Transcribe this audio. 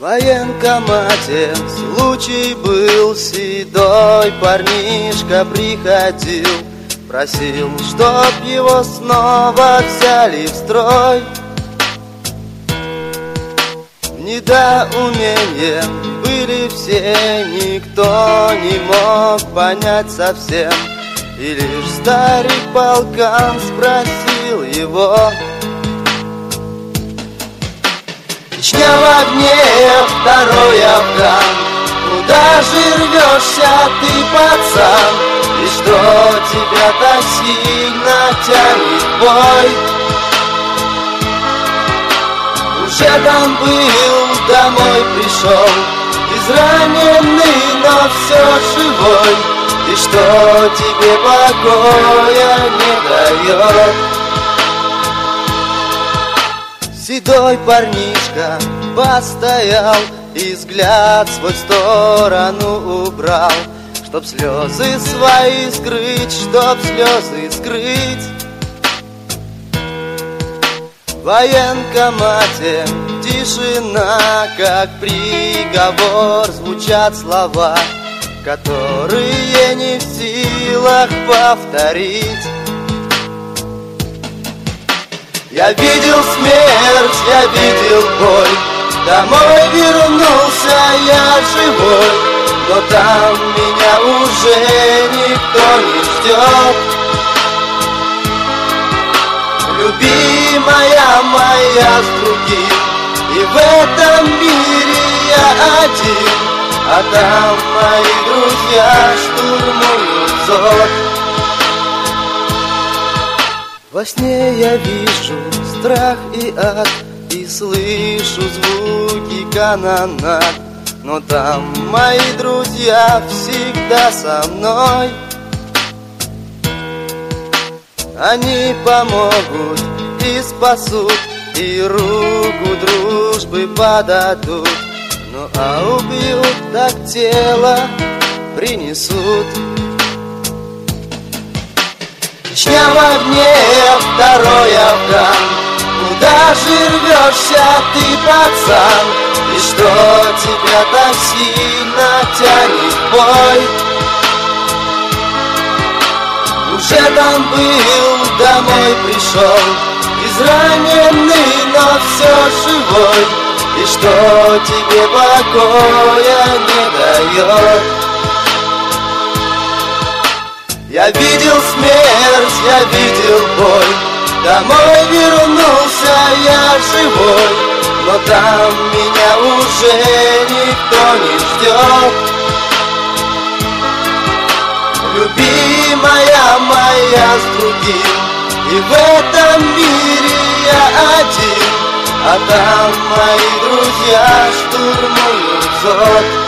В военкомате случай был, седой парнишка приходил, просил, чтоб его снова взяли в строй. В недоумении были все, никто не мог понять совсем. И лишь старик полкан спросил его: Чечня в огне, второй Афган, куда же рвешься ты, пацан? И что тебя так сильно тянет в бой? Уже там был, домой пришел, израненный, но все живой. И что тебе покоя не дает? Седой парнишка постоял и взгляд свой в сторону убрал, чтоб слезы свои скрыть, чтоб слезы скрыть. В военкомате тишина, как приговор, звучат слова, которые не в силах повторить. Я видел смерть, я видел боль, домой вернулся я живой, но там меня уже никто не ждет. Любимая моя с другим, и в этом мире я один, а там мои друзья штурмуют зод. Во сне я вижу страх и ад, и слышу звуки канонад, но там мои друзья всегда со мной. Они помогут и спасут, и руку дружбы подадут, ну а убьют, так тело принесут. Чечня в огне, второй Афган, куда же рвешься ты, пацан? И что тебя так сильно тянет в бой? Уже там был, домой пришел, израненный, но все живой. И что тебе покоя не дает? Я видел смерть, я видел боль, домой вернулся я живой, но там меня уже никто не ждет. Любимая моя с другим, и в этом мире я один, а там мои друзья штурмуют зод.